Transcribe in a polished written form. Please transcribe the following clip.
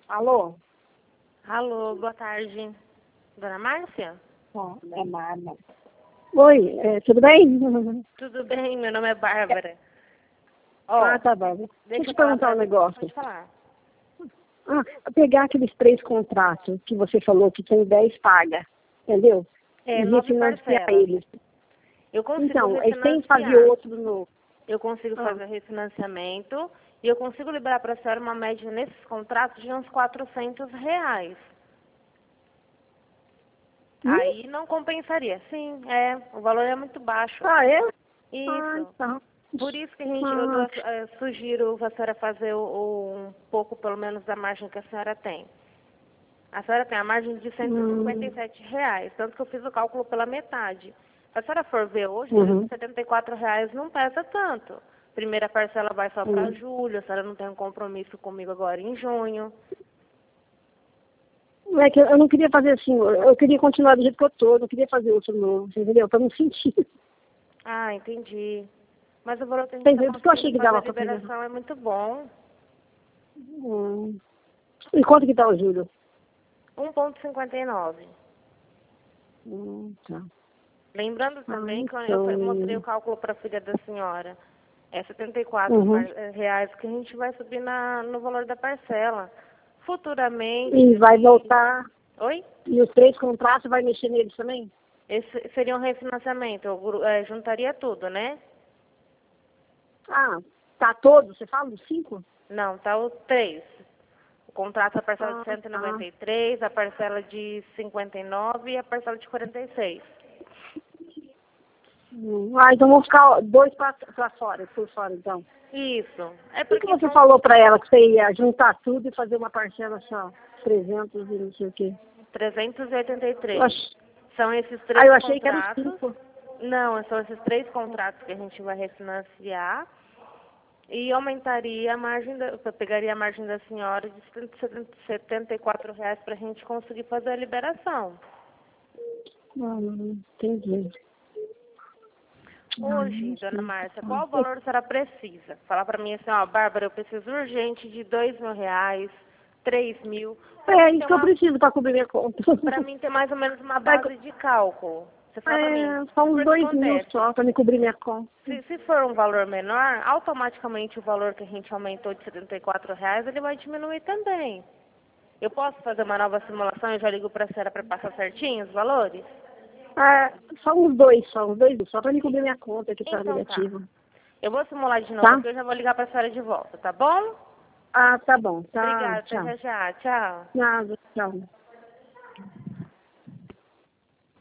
Alô? Alô, boa tarde. Dona Márcia? É Marna. Oi, tudo bem? Tudo bem, meu nome é Bárbara. Ó, Tá bom. Deixa eu te falar perguntar pra um você. negócio. Pode falar. Pegar aqueles 3 contratos que você falou que tem 10 paga, entendeu? E 9 refinanciar parcelas. eles. Eu consigo Então, eles têm que refinanciar. fazer outro novo. Eu consigo fazer refinanciamento e eu consigo liberar para a senhora uma média nesses contratos de uns R$ 400. Aí não compensaria. Sim, o valor é muito baixo. É? Isso. Tá. Por isso que eu sugiro a senhora fazer um pouco, pelo menos, da margem que a senhora tem. A senhora tem a margem de R$ 157, tanto que eu fiz o cálculo pela metade. Se a senhora for ver hoje, R$ 74 não pesa tanto. Primeira parcela vai só para julho, a senhora não tem um compromisso comigo agora em junho. É que eu não queria fazer assim, eu queria continuar do jeito que eu tô, não queria fazer outro novo, entendeu? Pra não sentir. Ah, entendi. Mas o valor que a gente Entendeu? está Por isso que eu achei conseguindo que fazer a dava pra fazer. liberação é muito bom. E quanto que tá o juro? 1,59. Tá. Lembrando também que eu mostrei o cálculo para a filha da senhora. É R$ 74 que a gente vai subir no valor da parcela. Futuramente... E vai voltar... Oi? E os 3 contratos vai mexer neles também? Esse seria um refinanciamento. Eu juntaria tudo, né? Tá todo? Você fala dos 5? Não, tá os 3. O contrato, a parcela de 193, a parcela de 59 e a parcela de 46. Então vão ficar 2 pra fora, por fora, então. Isso. Por que você falou pra ela que você ia juntar tudo e fazer uma parcela só? 300 e não sei o quê. 383. São esses 3 eu achei contratos. que eram 5. Não, são esses 3 contratos que a gente vai refinanciar e aumentaria a margem, pegaria a margem da senhora de R$ 74 para a gente conseguir fazer a liberação. Entendi. Hoje, dona Márcia, qual o valor a senhora precisa? Falar para mim assim, Bárbara, eu preciso urgente de R$ 2.000, 3.000. Isso que eu preciso para cobrir minha conta. Para mim ter mais ou menos uma base de cálculo. Você fala para mim. Só uns 2.000 só para me cobrir minha conta. Se for um valor menor, automaticamente o valor que a gente aumentou de R$ 74, ele vai diminuir também. Eu posso fazer uma nova simulação e já ligo para a senhora para passar certinho os valores? Só uns 2, só para me cobrir minha conta que tá Então negativa. tá. Eu vou simular de novo aqui, eu já vou ligar para a senhora de volta, tá bom? Tá bom. Tá, Obrigada, tchau. até já. Tchau. Nada, tchau.